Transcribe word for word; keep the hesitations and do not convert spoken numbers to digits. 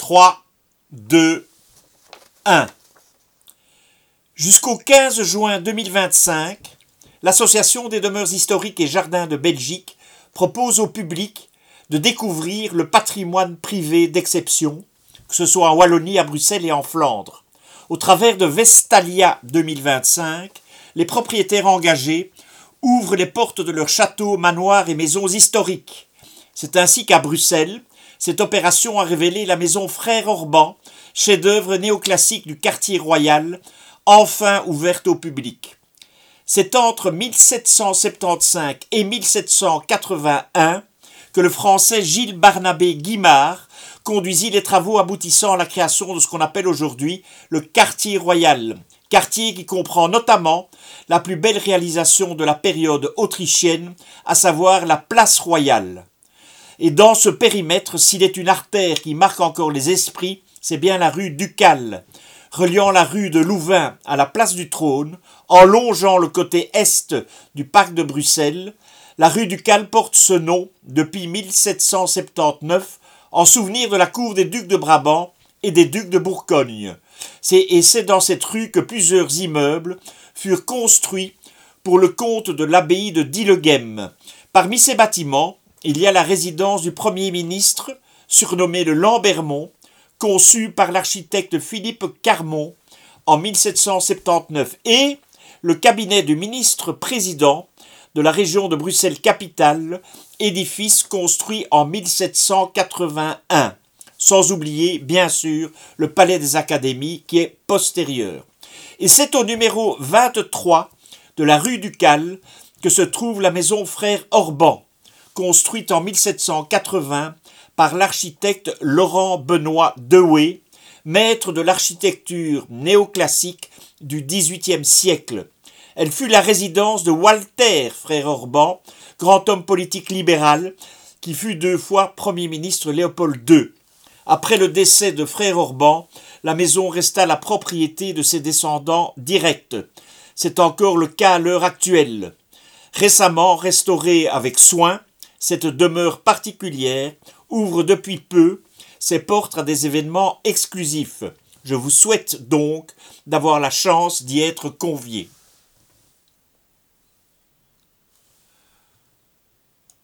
trois, deux, un. Jusqu'au quinze juin deux mille vingt-cinq, l'Association des demeures historiques et jardins de Belgique propose au public de découvrir le patrimoine privé d'exception, que ce soit en Wallonie, à Bruxelles et en Flandre. Au travers de Vestalia deux mille vingt-cinq, les propriétaires engagés ouvrent les portes de leurs châteaux, manoirs et maisons historiques. C'est ainsi qu'à Bruxelles, cette opération a révélé la maison Frère Orban, chef-d'œuvre néoclassique du quartier royal, enfin ouverte au public. C'est entre mille sept cent soixante-quinze et mille sept cent quatre-vingt-un que le français Gilles Barnabé Guimard conduisit les travaux aboutissant à la création de ce qu'on appelle aujourd'hui le quartier royal, quartier qui comprend notamment la plus belle réalisation de la période autrichienne, à savoir la place royale. Et dans ce périmètre, s'il est une artère qui marque encore les esprits, c'est bien la rue Ducale, reliant la rue de Louvain à la place du Trône, en longeant le côté est du parc de Bruxelles. La rue Ducale porte ce nom depuis mille sept cent soixante-dix-neuf en souvenir de la cour des ducs de Brabant et des ducs de Bourgogne. C'est, et c'est dans cette rue que plusieurs immeubles furent construits pour le compte de l'abbaye de Dillegem. Parmi ces bâtiments, il y a la résidence du Premier ministre, surnommée le Lambermont, conçue par l'architecte Philippe Carmont en mille sept cent soixante-dix-neuf, et le cabinet du ministre-président de la région de Bruxelles-Capitale, édifice construit en mille sept cent quatre-vingt-un. Sans oublier, bien sûr, le Palais des Académies qui est postérieur. Et c'est au numéro vingt-trois de la rue Ducale que se trouve la maison Frère Orban, construite en mille sept cent quatre-vingts par l'architecte Laurent Benoît Dehouet, maître de l'architecture néoclassique du dix-huitième siècle. Elle fut la résidence de Walter Frère Orban, grand homme politique libéral, qui fut deux fois Premier ministre Léopold deux. Après le décès de Frère Orban, la maison resta la propriété de ses descendants directs. C'est encore le cas à l'heure actuelle. Récemment restaurée avec soin, cette demeure particulière ouvre depuis peu ses portes à des événements exclusifs. Je vous souhaite donc d'avoir la chance d'y être convié.